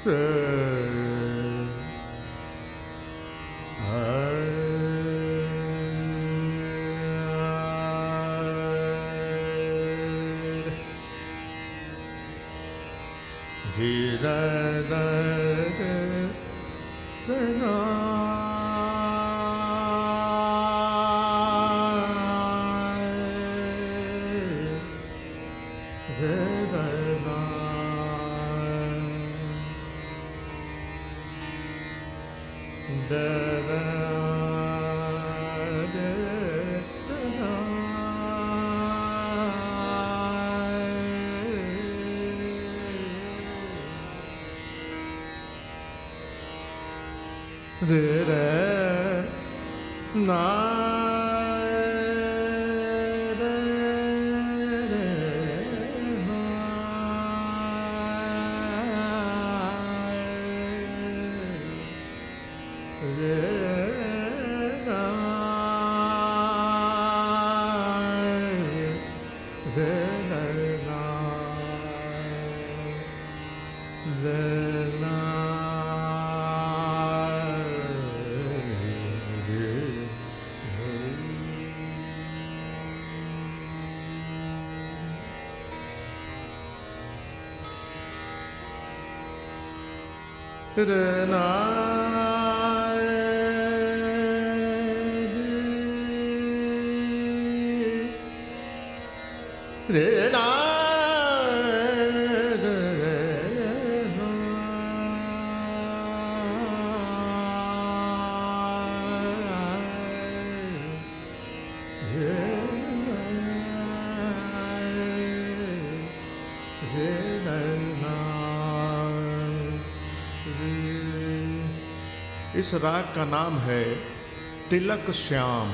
इस राग का नाम है तिलक श्याम।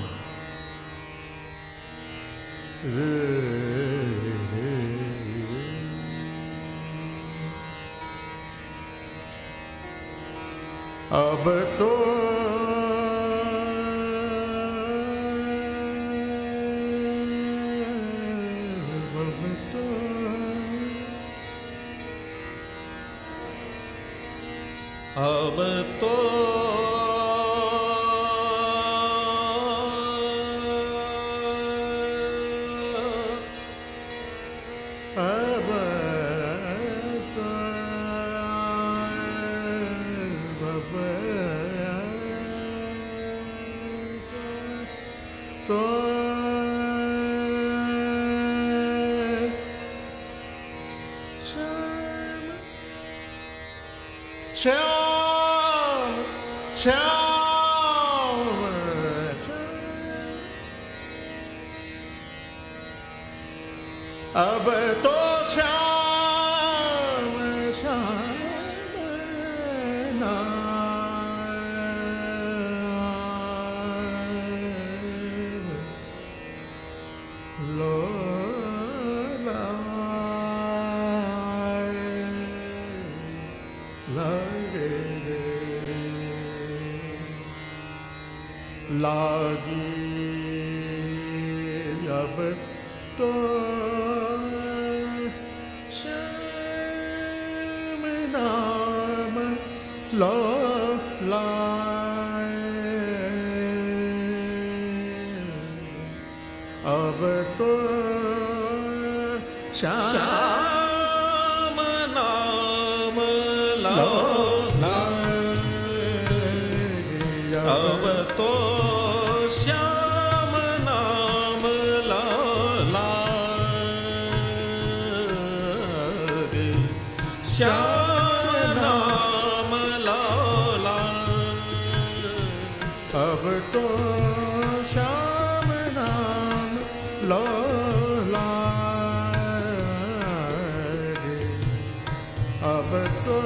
अब तो अब तो श्याम श्याम लो लागी अब तो लो अब तो श्याम नाम लो अब तो श्याम नाम लो श्याम अब तो श्याम नाम लो लागे अब तो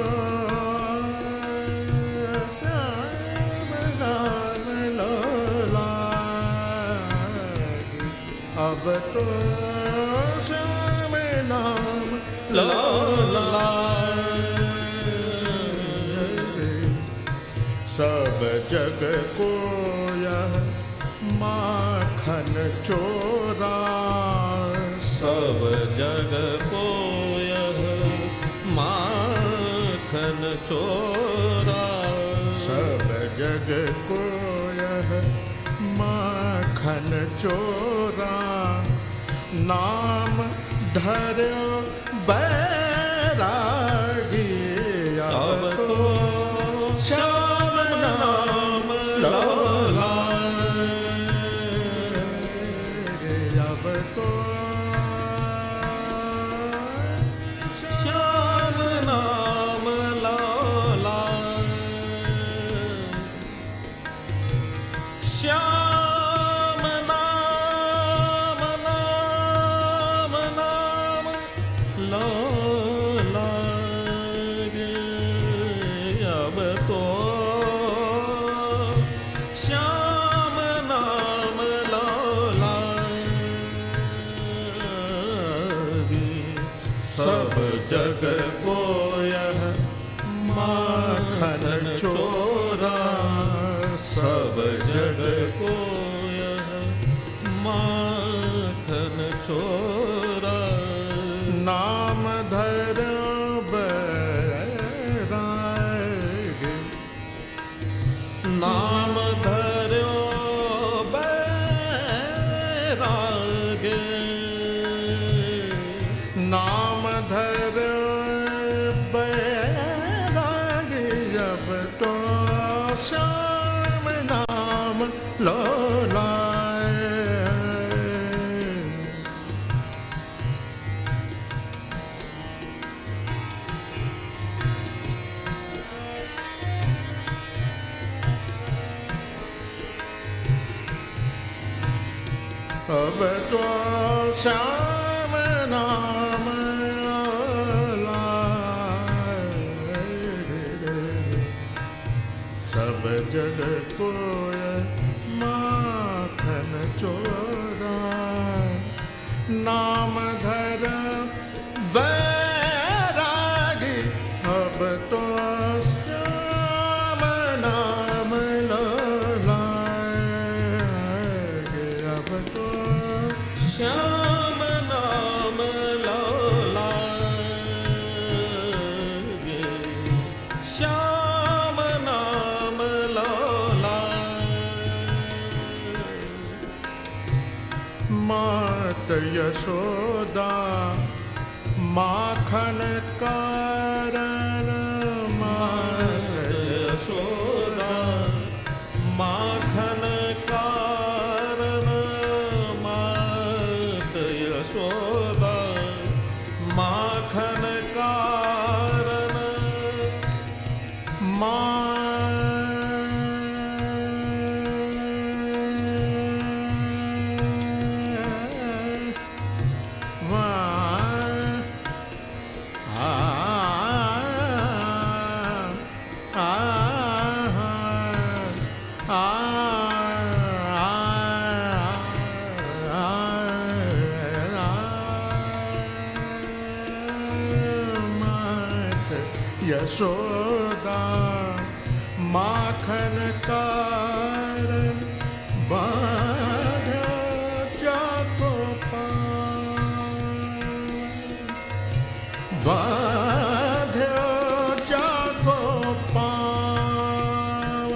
श्याम नाम लो लागे अब तो श्याम नाम लो लागे सब जग को यह माखन चोरा सब जग को यह माखन चोरा, सब जग को यह माखन चोरा, नाम धर्यो बैरागी, अब तो श्याम नाम लौला, अब तो श्याम नाम लौला, श्याम नाम नाम नाम लौला गे, अब तो श्याम नाम लौला गे, सब जग को यह माखन चोरा, सब जग को यह माखन चोरा, नाम धर्यो बैरागी, नाम धर्यो बैरागे, नाम धर्यो बैरागी, अब तो श्याम नाम लौलाए, अब तो श्याम नाम लौलाए, सब जग को माखन चोरा, नाम धर बैरागी, अब तो श्याम नाम लौलाए, अब तो श्याम नाम लौला गे, श्याम नाम लौला, मात यशोदा माखन कारण, मात यशोदा माखन कारण, मात यशोदा माखन कारण, यशोदा माखन कारण, बाधा जाको बाधा जाको पाव,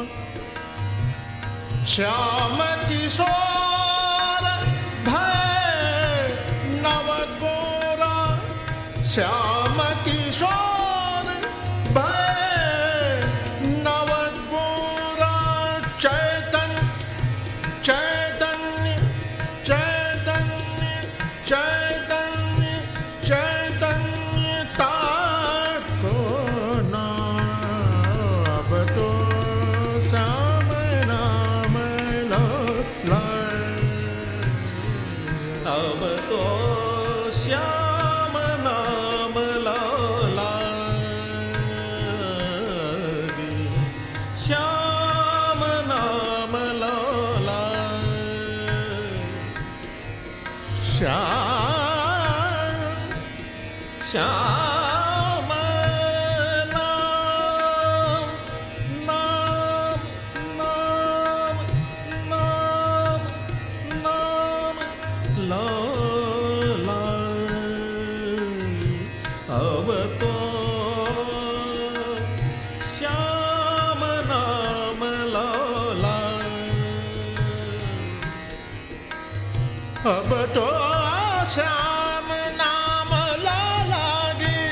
श्याम किशोर भय नव गोरा, श्याम किशोर भय नव गोरा, चैतन्य चैतन्य चैतन्य चैतन्य चैतन्यता को ना, अब तो श्याम नाम लौलाए, अब तो श्याम नाम लौला गे, श्याम नाम लौला, श्याम नाम नाम नाम नाम नाम लौला, अब तो अब तो श्याम नाम लागे,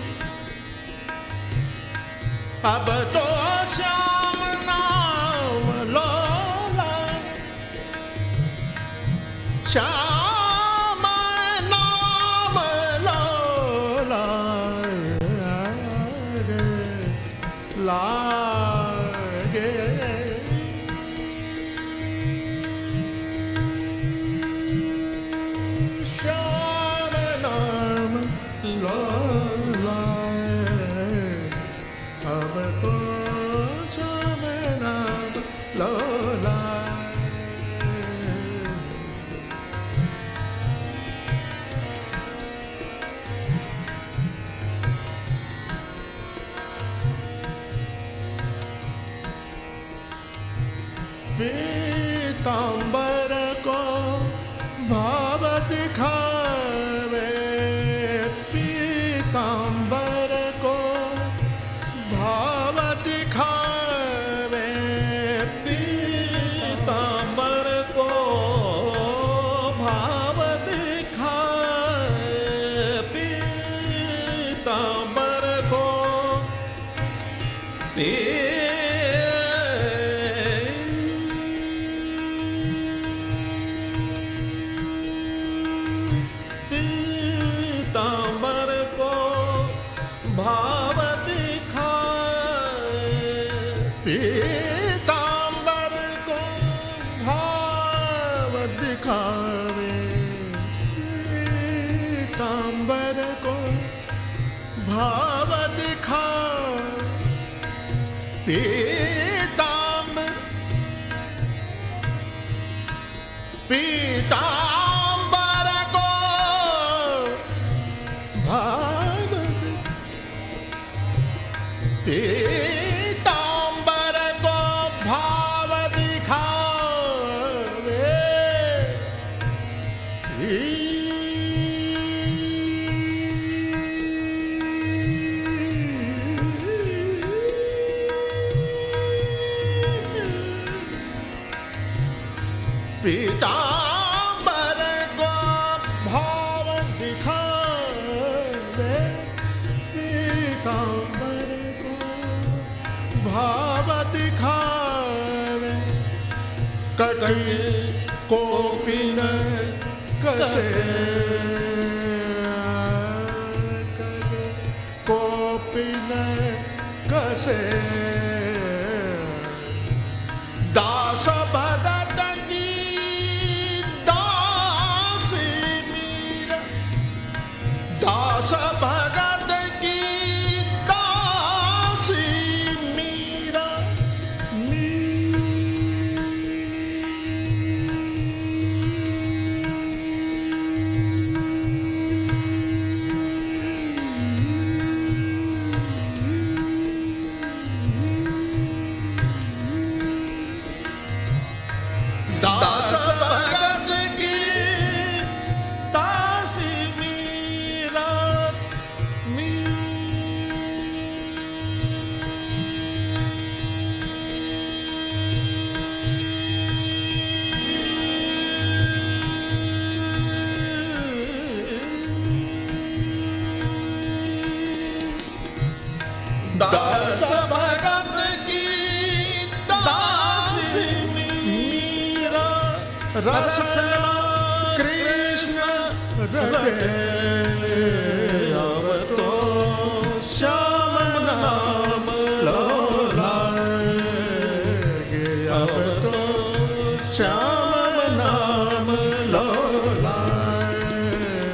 अब तो श्याम नाम लागे, श्याम नाम लागे, श्याम नाम लागे, अब तो श्याम नाम लागे। पीतांबर को भाव दिखावे, पीतांबर को भाव दिखावे, पीतांबर को भाव दिखाए, पीतांबर को पीतांबर को भाव दिखाए, पीतांबर को भाव दिखावे, पीतांबर को भाव दिखावे, पीतांबर पीतांबर को भाव पीतांबर को भाव दिखावे, पीतांबर को भाव दिखावे, पीतांबर को भाव दिखावे, कटे कोपी न कसे, कोपी न कसे, दास भगत की दासी मीरा, दास भगत की दासी मीरा, दास भगत की दासी मीरा, दास भगत की दासी मीरा, रसना कृष्ण रटे, अब तो श्याम नाम लागे, अब तो श्याम नाम लागे।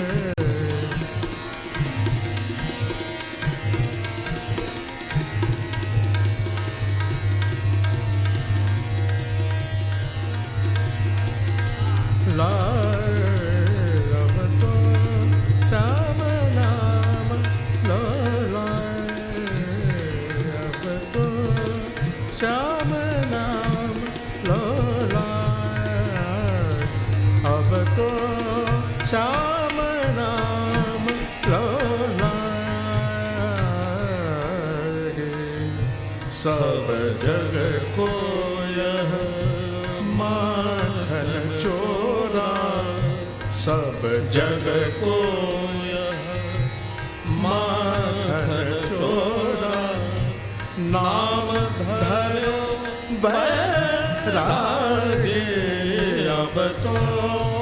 अब तो श्याम नाम लागे, अब तो श्याम नाम लागे, अब तो श्याम नाम लागे। सब जग को यह माखन चोरा, सब जग को यह माखन चोरा, नाम धरो बैरागे अब तो